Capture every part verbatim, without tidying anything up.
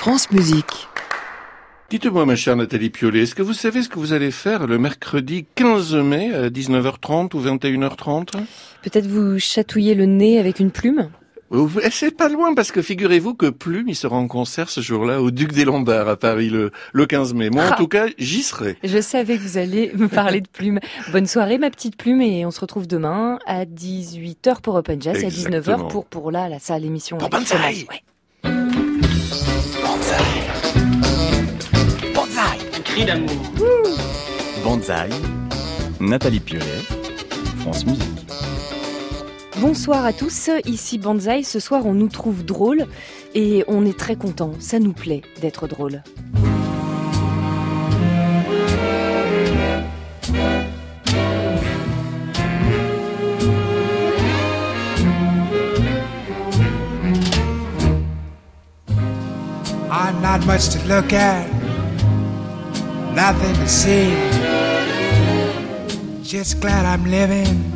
France Musique. Dites-moi, ma chère Nathalie Piollet, est-ce que vous savez ce que vous allez faire le mercredi quinze mai à dix-neuf heures trente ou vingt et une heures trente? Peut-être vous chatouiller le nez avec une plume? C'est pas loin, parce que figurez-vous que Plume, il sera en concert ce jour-là au Duc des Lombards à Paris le, le quinze mai. Moi, en Ah. tout cas, j'y serai. Je savais que vous alliez me parler de Plume. Bonne soirée, ma petite Plume, et on se retrouve demain à dix-huit heures pour Open Jazz et à dix-neuf heures pour, pour là, la salle émission. Pour Banzai. Ouais. Un cri d'amour. Banzai, Nathalie Piollet, France Musique. Bonsoir à tous, ici Banzai. Ce soir, on nous trouve drôles et on est très contents. Ça nous plaît d'être drôles. I'm not much to look at, nothing to see. Just glad I'm living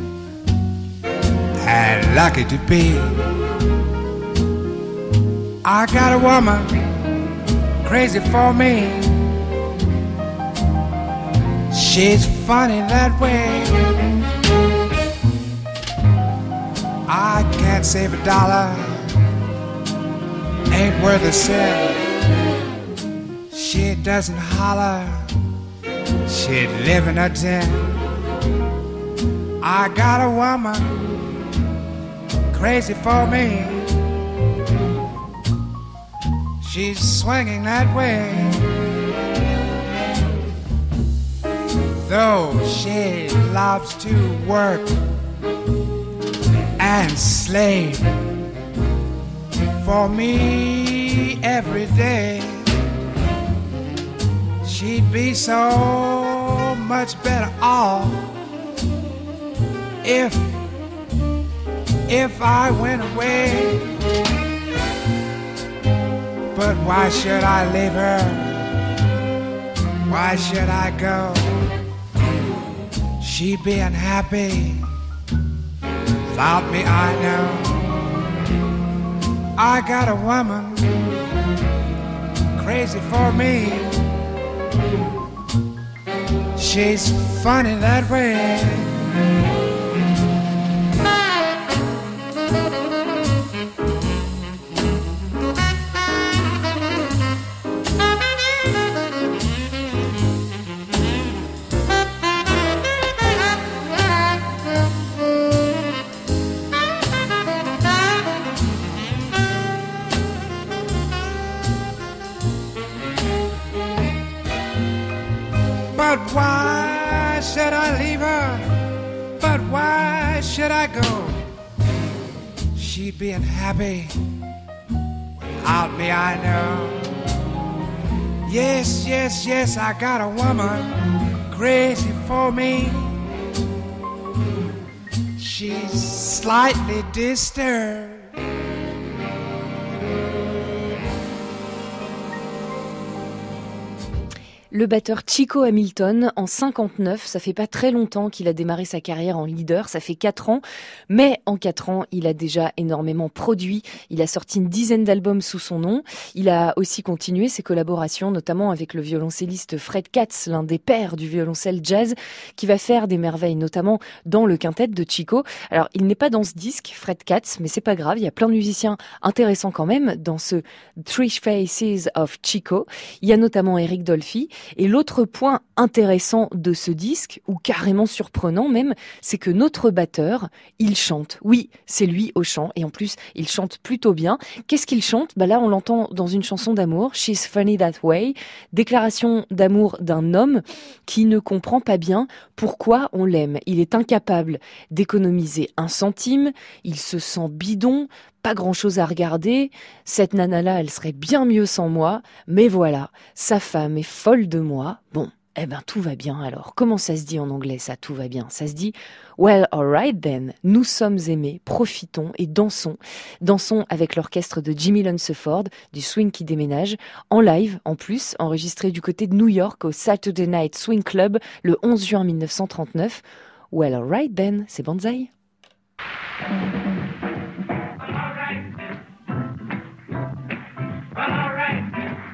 and lucky to be. I got a woman crazy for me. She's funny that way. I can't save a dollar, ain't worth a cent. She doesn't holler, she'd live in a tent. I got a woman crazy for me. She's swinging that way. Though she loves to work and slave for me every day, she'd be so much better off if, if I went away. But why should I leave her? Why should I go? She'd be unhappy without me, I know. I got a woman crazy for me. She's funny that way. But why should I leave her? But why should I go? She'd be unhappy without me, I know. Yes, yes, yes, I got a woman crazy for me. She's slightly disturbed. Le batteur Chico Hamilton, en cinquante-neuf, ça fait pas très longtemps qu'il a démarré sa carrière en leader, ça fait quatre ans, mais en quatre ans, il a déjà énormément produit, il a sorti une dizaine d'albums sous son nom, il a aussi continué ses collaborations, notamment avec le violoncelliste Fred Katz, l'un des pères du violoncelle jazz, qui va faire des merveilles, notamment dans le quintet de Chico. Alors, il n'est pas dans ce disque, Fred Katz, mais c'est pas grave, il y a plein de musiciens intéressants quand même dans ce Three Faces of Chico. Il y a notamment Eric Dolphy. Et l'autre point intéressant de ce disque, ou carrément surprenant même, c'est que notre batteur, il chante. Oui, c'est lui au chant, et en plus, il chante plutôt bien. Qu'est-ce qu'il chante ? Bah là, on l'entend dans une chanson d'amour, She's Funny That Way, déclaration d'amour d'un homme qui ne comprend pas bien pourquoi on l'aime. Il est incapable d'économiser un centime, il se sent bidon, pas grand-chose à regarder, cette nana-là, elle serait bien mieux sans moi, mais voilà, sa femme est folle de moi. Bon, eh ben tout va bien alors. Comment ça se dit en anglais, ça, tout va bien? Ça se dit « Well, alright then, nous sommes aimés, profitons et dansons. » Dansons avec l'orchestre de Jimmy Lunceford, du Swing qui déménage, en live en plus, enregistré du côté de New York au Saturday Night Swing Club le onze juin mille neuf cent trente-neuf. « Well, alright then », c'est Banzai. Well, all right.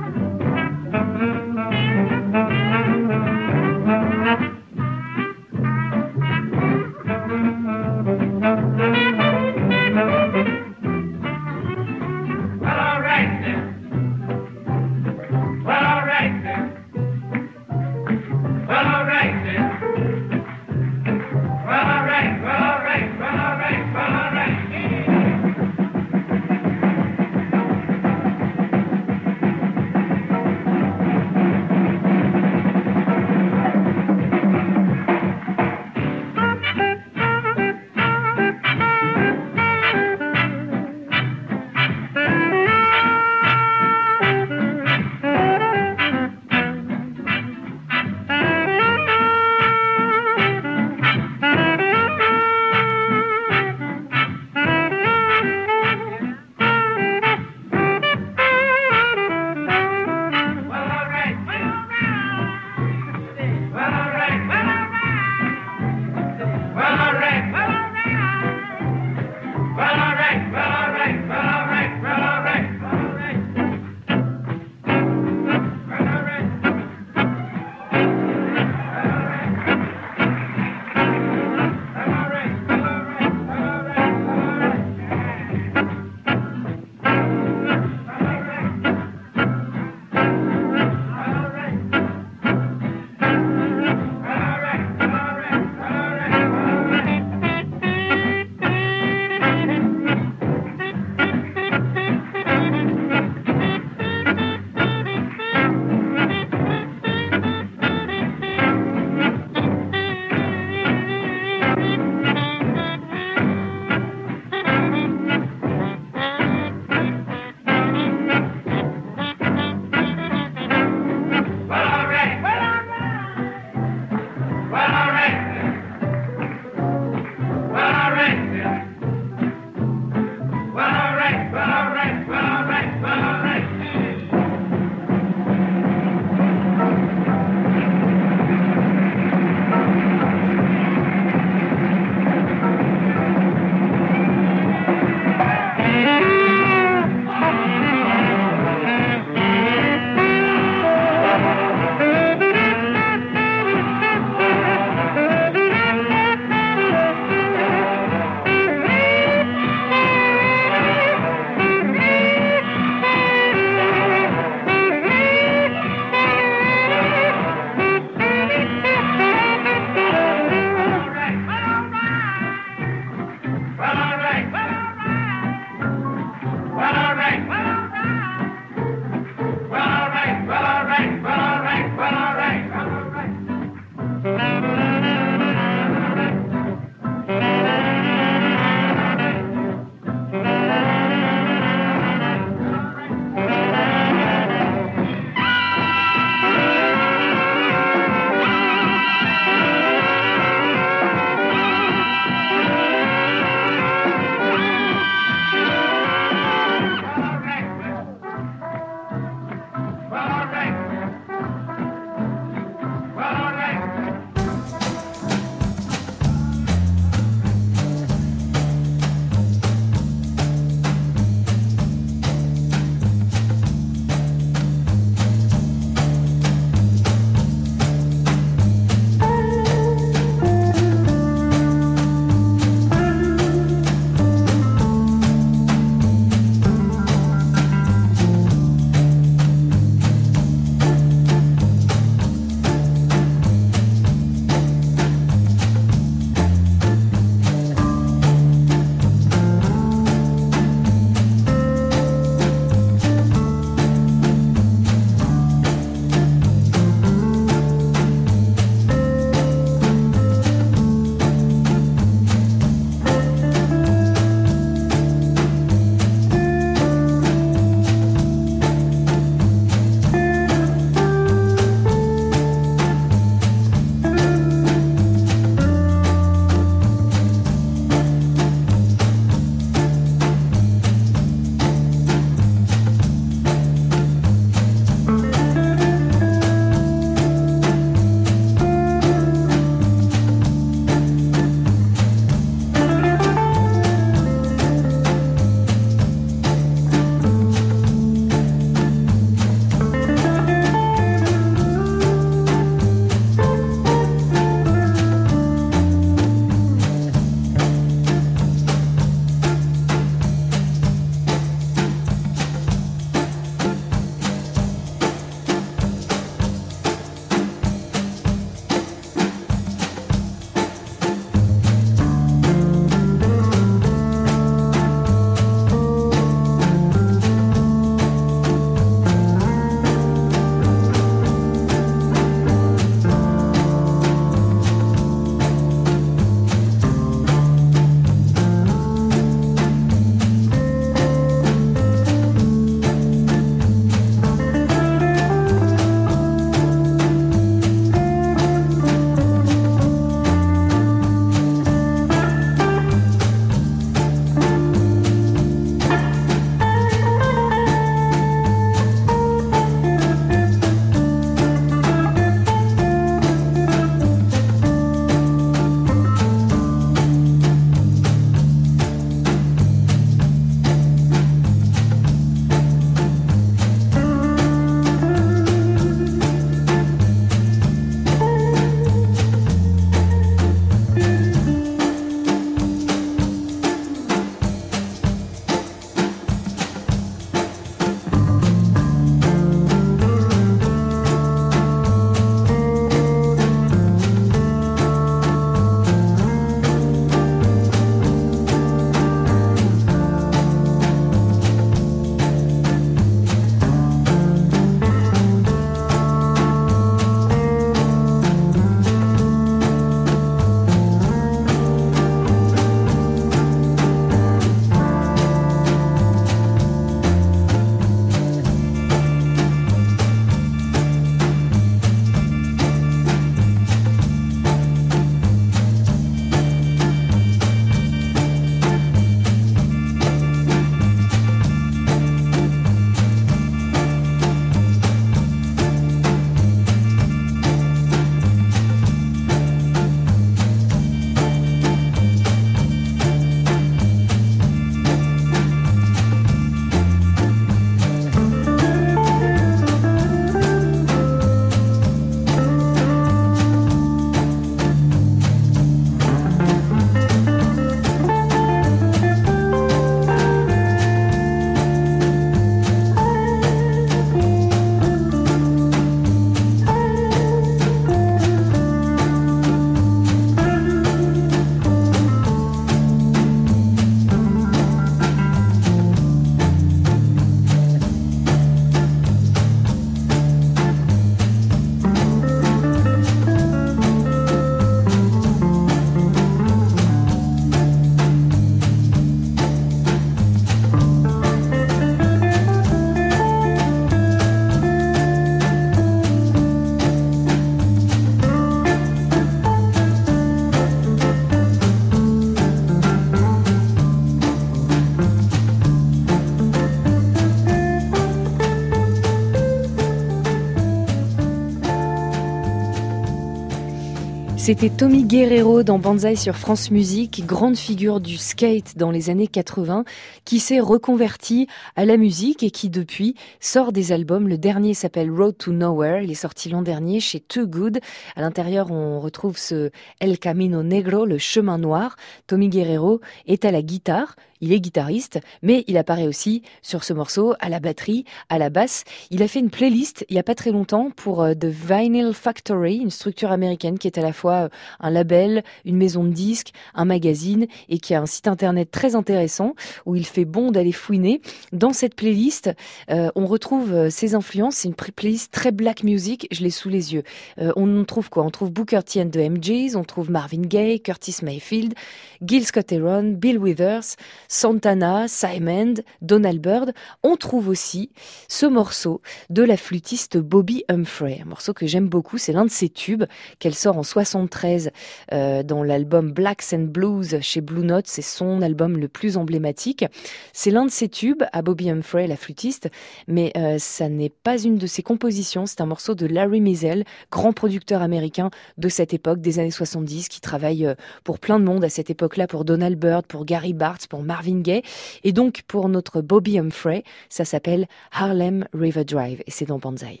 C'était Tommy Guerrero dans Banzai sur France Musique, grande figure du skate dans les années quatre-vingts, qui s'est reconverti à la musique et qui depuis sort des albums. Le dernier s'appelle Road to Nowhere, il est sorti l'an dernier chez Too Good. À l'intérieur, on retrouve ce El Camino Negro, le chemin noir. Tommy Guerrero est à la guitare. Il est guitariste, mais il apparaît aussi sur ce morceau à la batterie, à la basse. Il a fait une playlist il y a pas très longtemps pour The Vinyl Factory, une structure américaine qui est à la fois un label, une maison de disques, un magazine et qui a un site internet très intéressant où il fait bon d'aller fouiner. Dans cette playlist, euh, on retrouve ses influences. C'est une playlist très black music, je l'ai sous les yeux. Euh, on trouve quoi ? On trouve Booker T and the M Gs, on trouve Marvin Gaye, Curtis Mayfield, Gil Scott-Heron, Bill Withers, Santana, Simon, Donald Byrd. On trouve aussi ce morceau de la flûtiste Bobby Humphrey, un morceau que j'aime beaucoup, c'est l'un de ses tubes qu'elle sort en soixante-treize euh, dans l'album Blacks and Blues chez Blue Note, c'est son album le plus emblématique. C'est l'un de ses tubes à Bobby Humphrey, la flûtiste, mais euh, ça n'est pas une de ses compositions, c'est un morceau de Larry Mizell, grand producteur américain de cette époque, des années soixante-dix, qui travaille euh, pour plein de monde à cette époque-là, pour Donald Byrd, pour Gary Bartz, pour Marvin Gaye, et donc pour notre Bobby Humphrey, ça s'appelle Harlem River Drive, et c'est dans Banzai.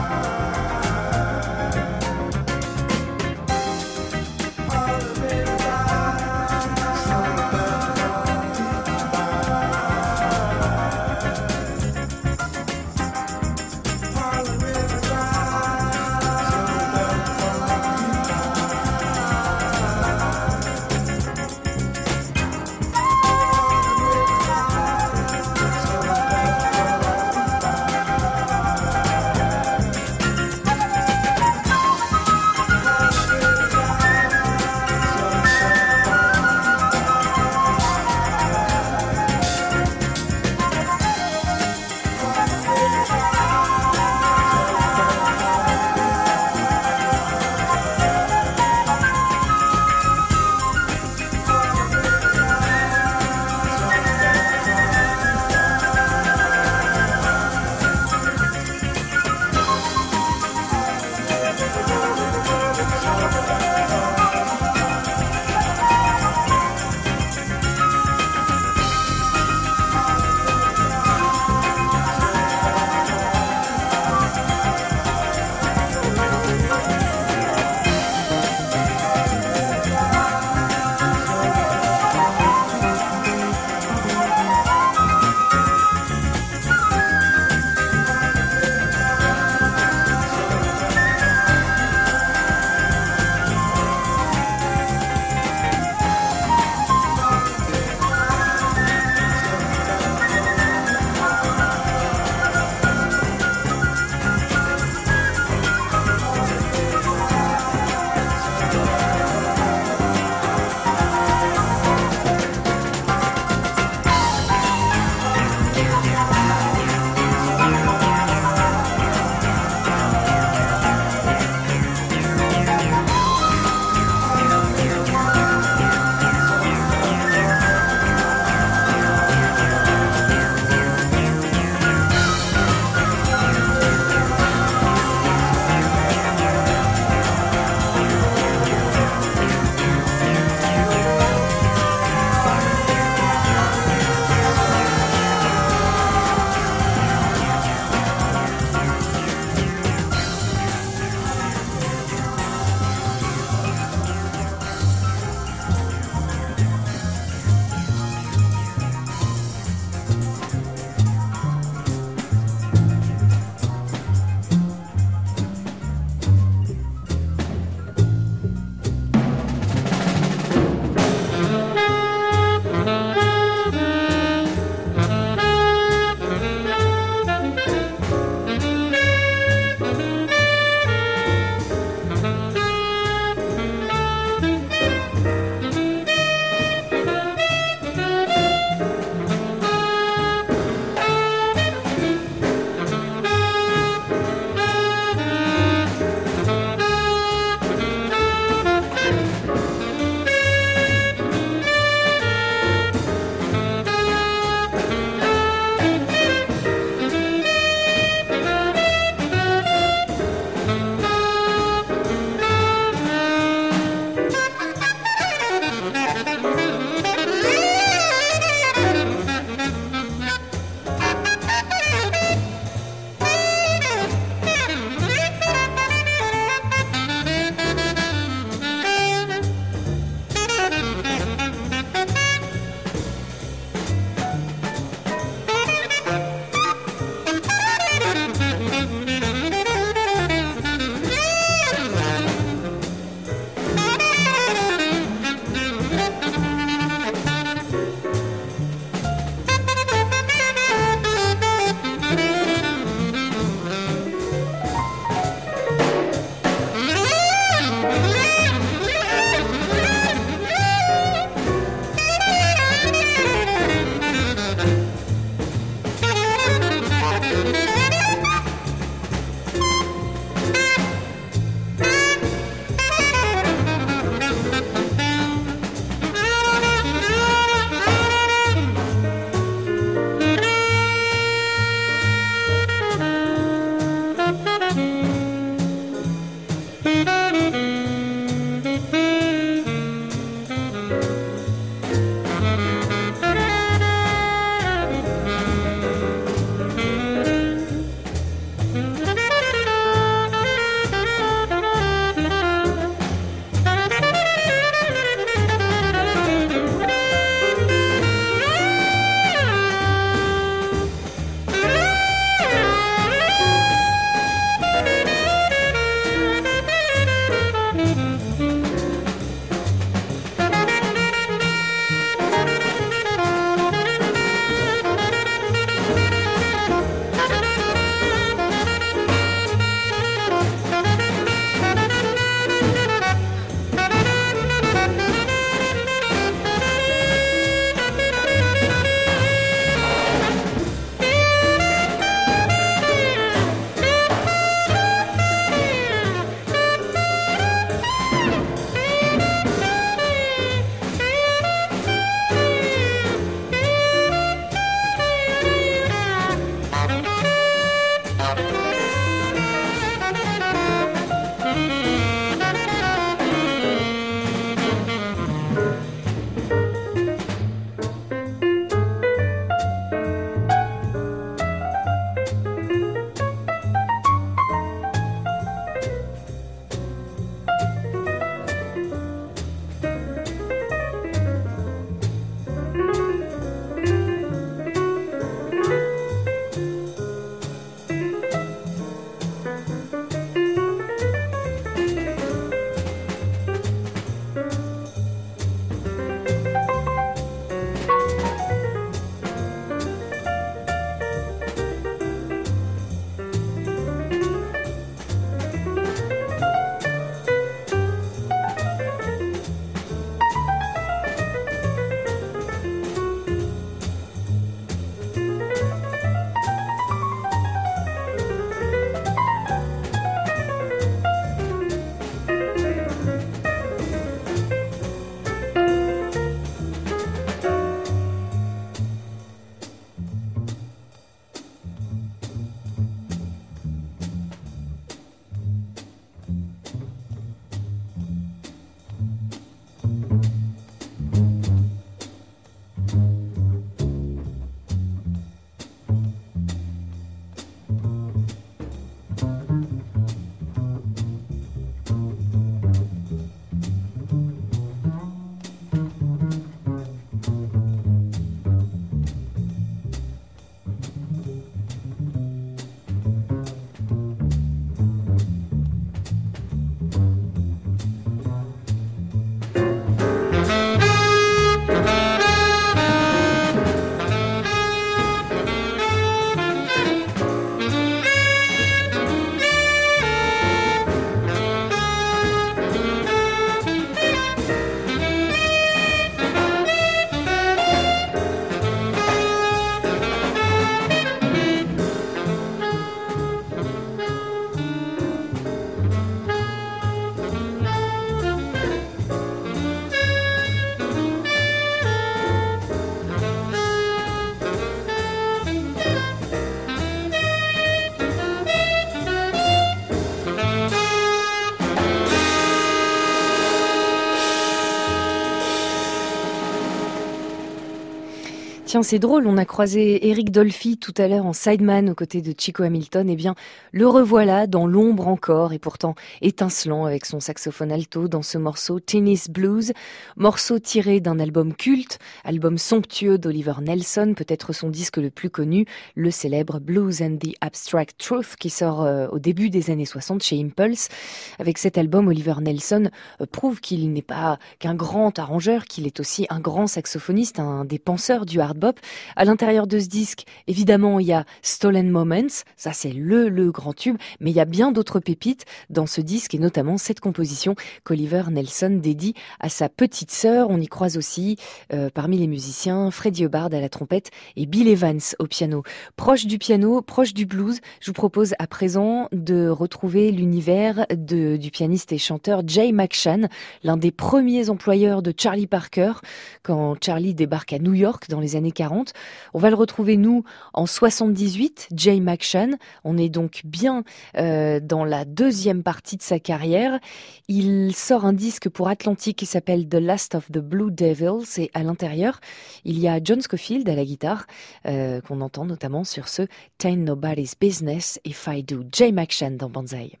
Tiens, c'est drôle, on a croisé Eric Dolphy tout à l'heure en sideman aux côtés de Chico Hamilton. Eh bien, le revoilà dans l'ombre encore et pourtant étincelant avec son saxophone alto dans ce morceau Tennis Blues, morceau tiré d'un album culte, album somptueux d'Oliver Nelson, peut-être son disque le plus connu, le célèbre Blues and the Abstract Truth qui sort euh, au début des années soixante chez Impulse. Avec cet album, Oliver Nelson euh, prouve qu'il n'est pas qu'un grand arrangeur, qu'il est aussi un grand saxophoniste, un des penseurs du hard bop. À l'intérieur de ce disque, évidemment, il y a Stolen Moments, ça c'est le, le grand tube, mais il y a bien d'autres pépites dans ce disque et notamment cette composition qu'Oliver Nelson dédie à sa petite sœur. On y croise aussi, euh, parmi les musiciens, Freddie Hubbard à la trompette et Bill Evans au piano. Proche du piano, proche du blues, je vous propose à présent de retrouver l'univers de, du pianiste et chanteur Jay McShann, l'un des premiers employeurs de Charlie Parker, quand Charlie débarque à New York dans les années quarante. On va le retrouver, nous, en soixante-dix-huit, Jay McShann. On est donc bien euh, dans la deuxième partie de sa carrière. Il sort un disque pour Atlantic qui s'appelle The Last of the Blue Devils et à l'intérieur, il y a John Scofield à la guitare, euh, qu'on entend notamment sur ce Tain't Nobody's Business If I Do. Jay McShann dans Banzai.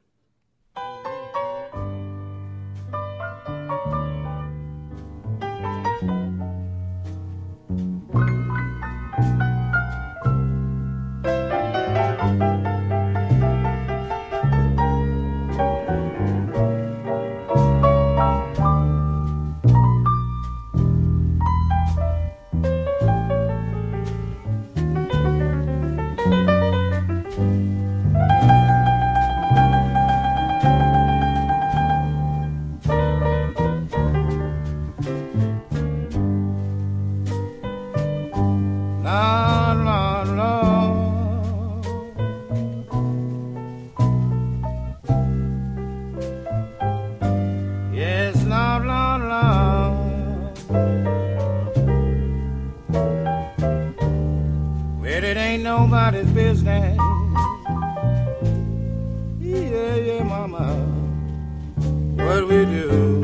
Nobody's business. Yeah, yeah, mama, what we do.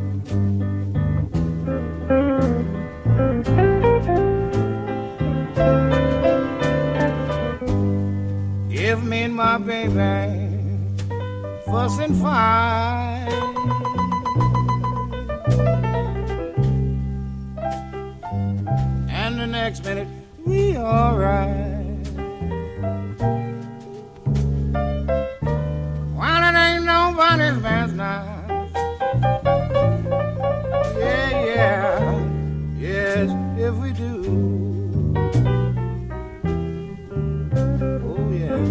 If me and my baby fuss and fight, and the next minute we alright. Nobody's business. Yeah, yeah, yes, if we do. Oh, yeah.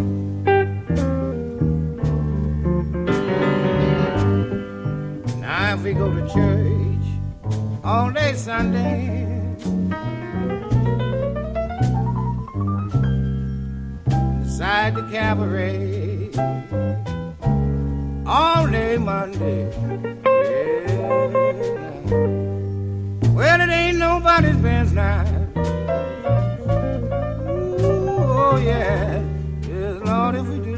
Now if we go to church all day Sunday, beside the cabaret all day Monday, yeah. Well, it ain't nobody's business. Ooh, oh yeah, yes, Lord, if we do.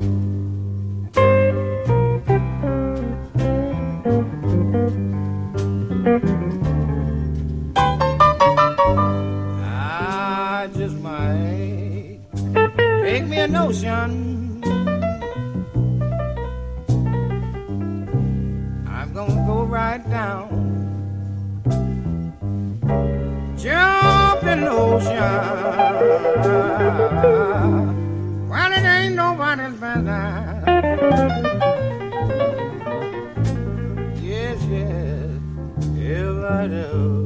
I just might take me a notion. Go right down, jump in the ocean. Well, it ain't nobody's business. Yes, yes, if I do.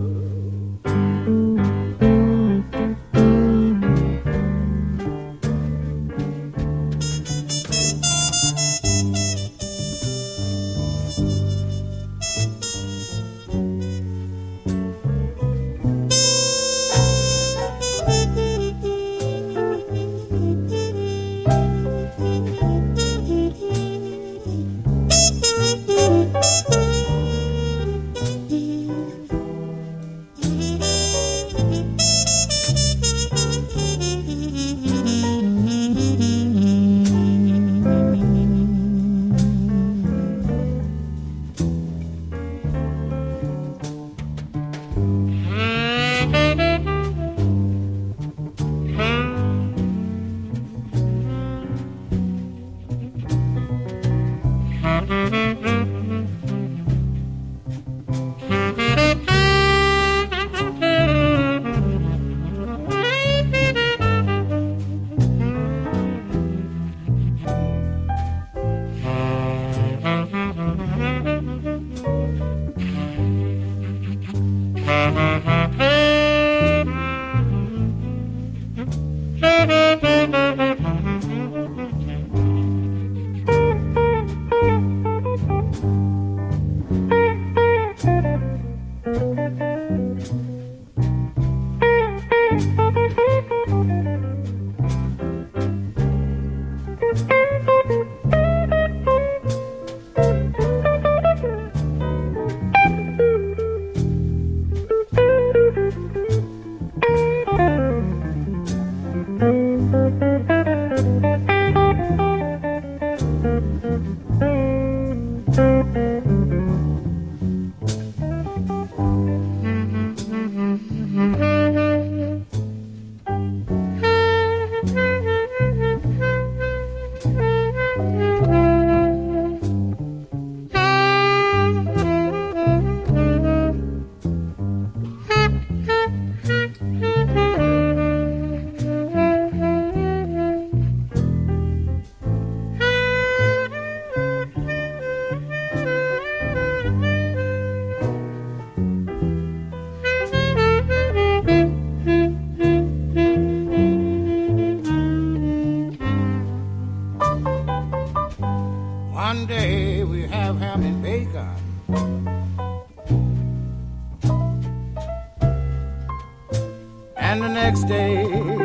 And the next day,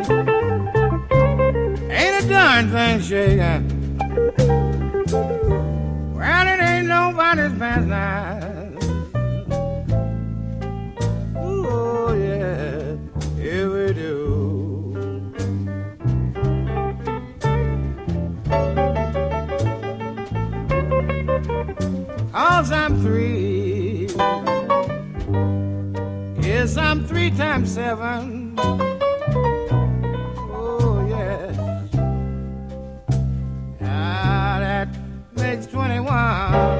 ain't a darn thing shaking. Well, it ain't nobody's business. Ooh, oh, yeah, here we do. Cause I'm three. Yes, I'm three times seven. Oh, yes. Ah, that makes twenty-one.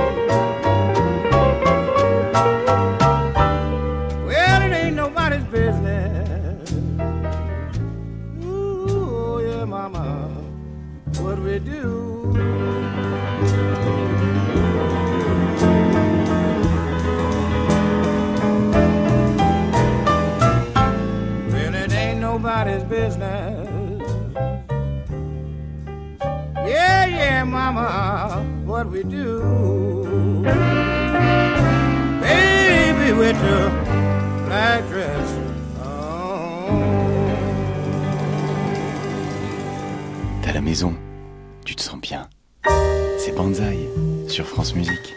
Well, it ain't nobody's business. Ooh, yeah, mama, what we do? Nobody's business. Yeah, yeah, mama, what we do? Baby, with your black dress on. T'es à la maison, tu te sens bien. C'est Banzai sur France Musique.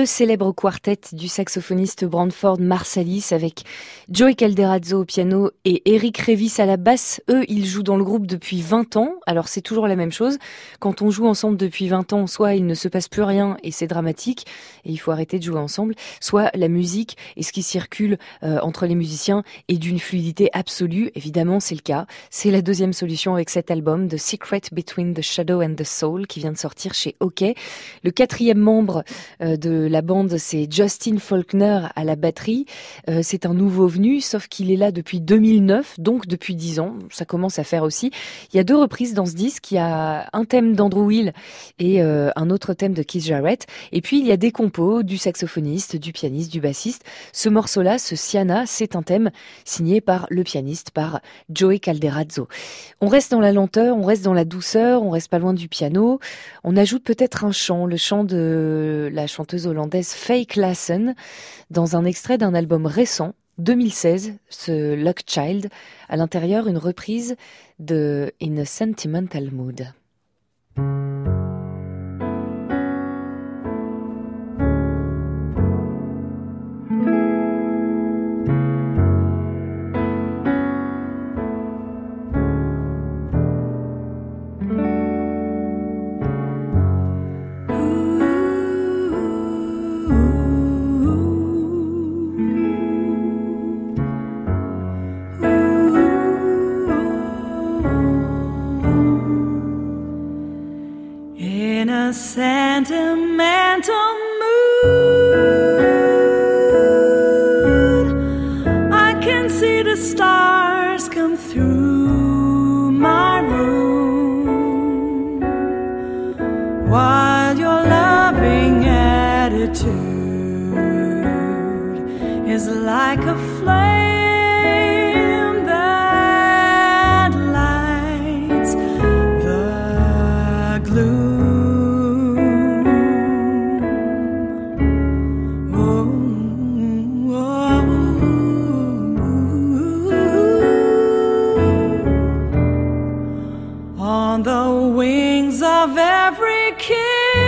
le célèbre quartet du saxophoniste Branford Marsalis avec Joey Calderazzo au piano et Eric Revis à la basse. Eux, ils jouent dans le groupe depuis vingt ans. Alors c'est toujours la même chose. Quand on joue ensemble depuis vingt ans, soit il ne se passe plus rien et c'est dramatique et il faut arrêter de jouer ensemble, soit la musique et ce qui circule euh, entre les musiciens est d'une fluidité absolue. Évidemment, c'est le cas. C'est la deuxième solution avec cet album, The Secret Between the Shadow and the Soul, qui vient de sortir chez OK. Le quatrième membre euh, de la bande, c'est Justin Faulkner à la batterie. Euh, c'est un nouveau venu, sauf qu'il est là depuis deux mille neuf, donc depuis dix ans. Ça commence à faire aussi. Il y a deux reprises dans ce disque. Il y a un thème d'Andrew Hill et euh, un autre thème de Keith Jarrett. Et puis, il y a des compos, du saxophoniste, du pianiste, du bassiste. Ce morceau-là, ce Siana, c'est un thème signé par le pianiste, par Joey Calderazzo. On reste dans la lenteur, on reste dans la douceur, on reste pas loin du piano. On ajoute peut-être un chant, le chant de la chanteuse hollandaise Faye Klassen, dans un extrait d'un album récent, deux mille seize, ce Luck Child, à l'intérieur une reprise de In a Sentimental Mood. Sentimental mood, I can see the stars come through my room, while your loving attitude is like a flame that lights the gloom. Of every kiss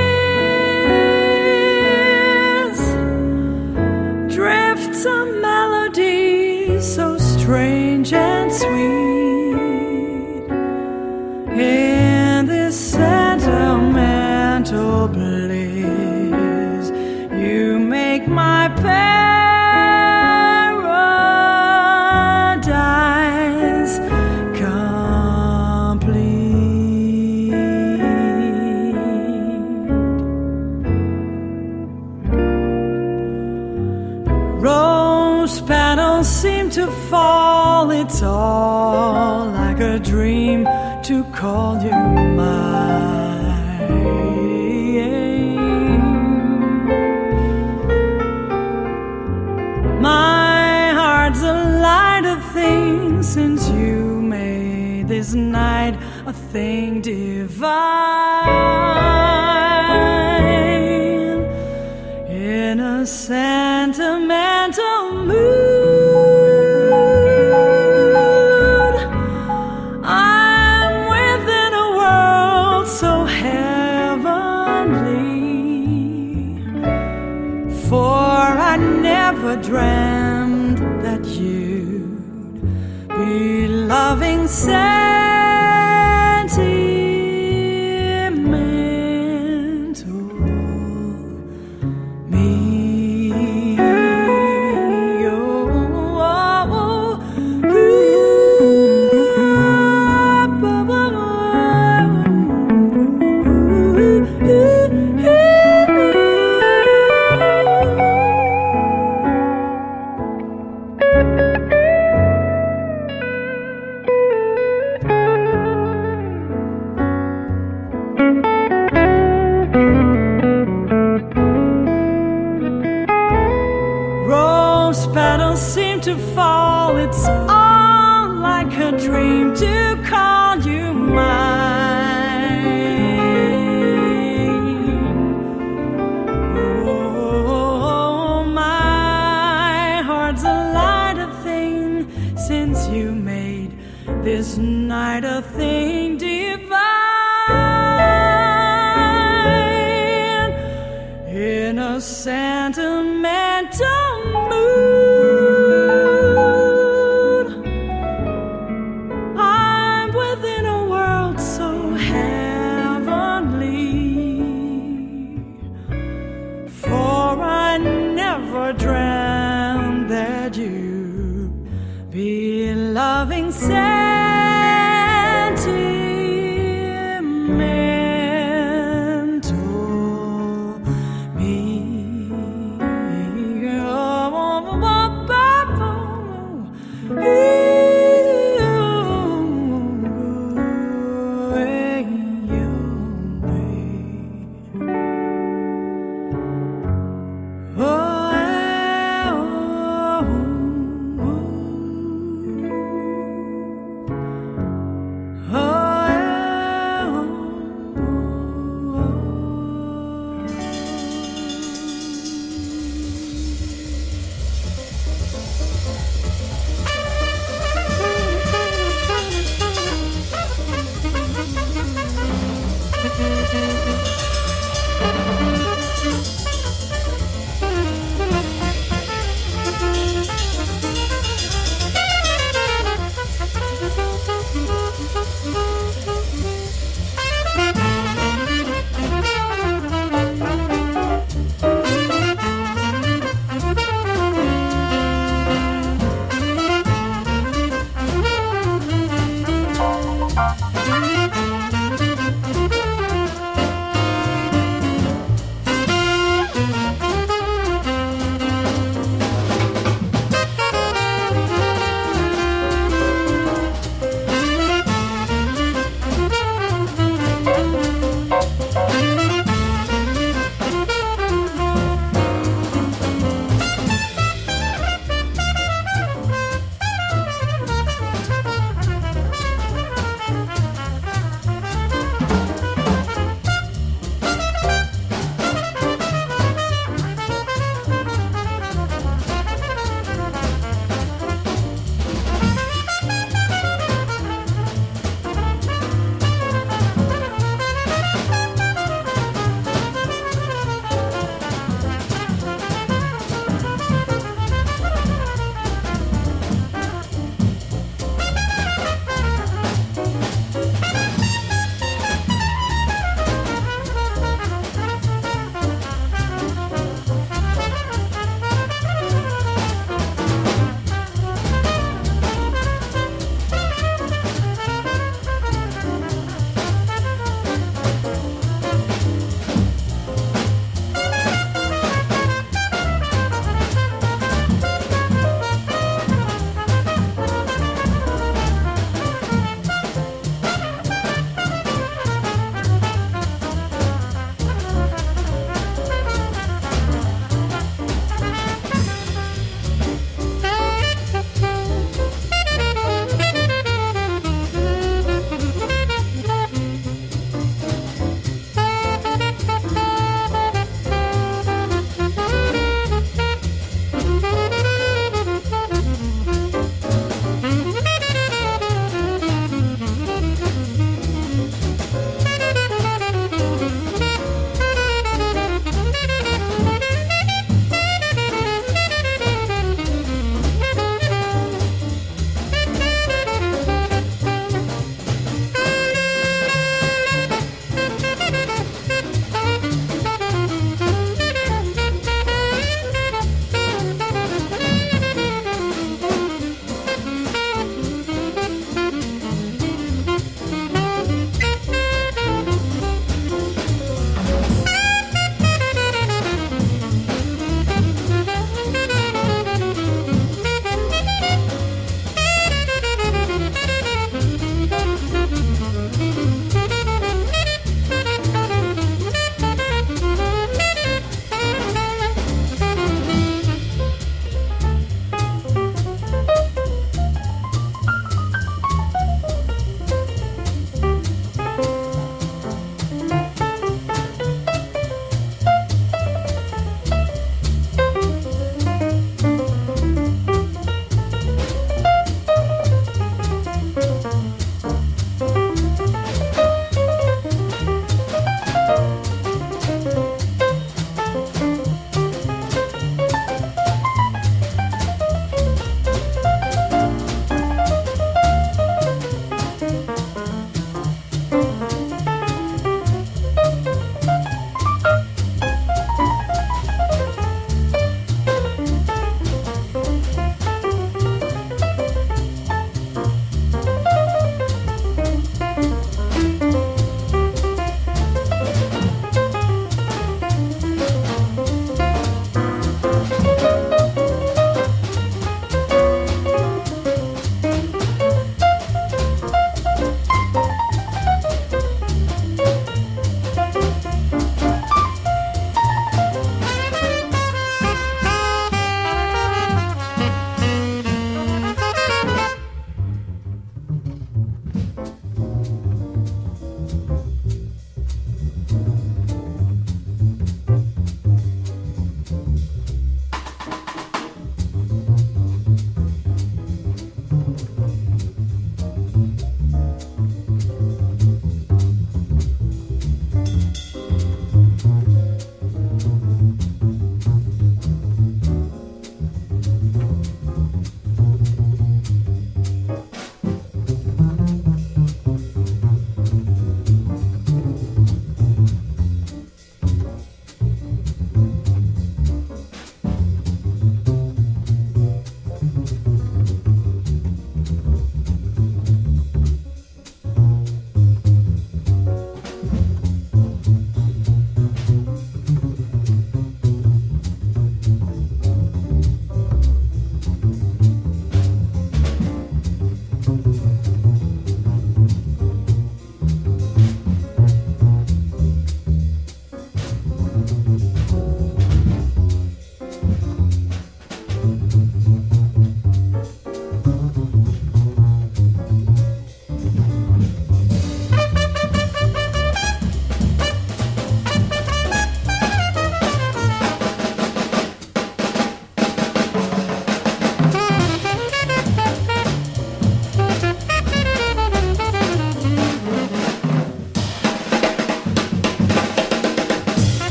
drifts a melody so strange and sweet. In this sentimental bliss, you make my paradise complete. Petals seem to fall, it's all like a dream to call you mine. My heart's a lighter thing since you made this night a thing divine. In a sentimental mood, I'm within a world so heavenly, for I never dreamed that you'd be loving sentimental me. Seem to fall, it's all like a dream to call you mine. Oh, my heart's a lighter thing since you made this night a thing divine. In a a sentimental mood. I'm within a world so heavenly, for I never dreamt that you'd be loving sentimental me.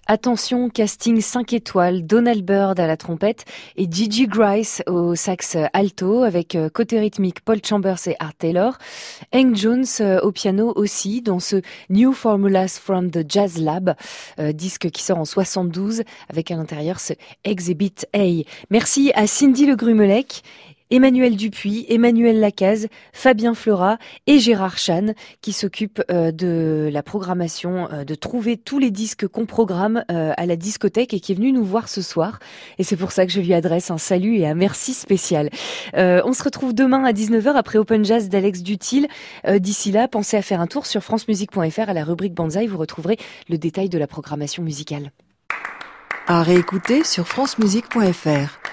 Attention, casting cinq étoiles, Donald Byrd à la trompette et Gigi Grice au sax alto avec côté rythmique Paul Chambers et Art Taylor. Hank Jones au piano aussi dans ce New Formulas from the Jazz Lab, euh, disque qui sort en soixante-douze avec à l'intérieur ce Exhibit A. Merci à Cindy Le Grumelec, Emmanuel Dupuis, Emmanuel Lacaze, Fabien Fleurat et Gérard Chan qui s'occupent euh, de la programmation, euh, de trouver tous les disques qu'on programme euh, à la discothèque et qui est venu nous voir ce soir. Et c'est pour ça que je lui adresse un salut et un merci spécial. Euh, on se retrouve demain à dix-neuf heures après Open Jazz d'Alex Dutil. Euh, d'ici là, pensez à faire un tour sur francemusique point f r à la rubrique Banzai. Vous retrouverez le détail de la programmation musicale. À réécouter sur francemusique point f r.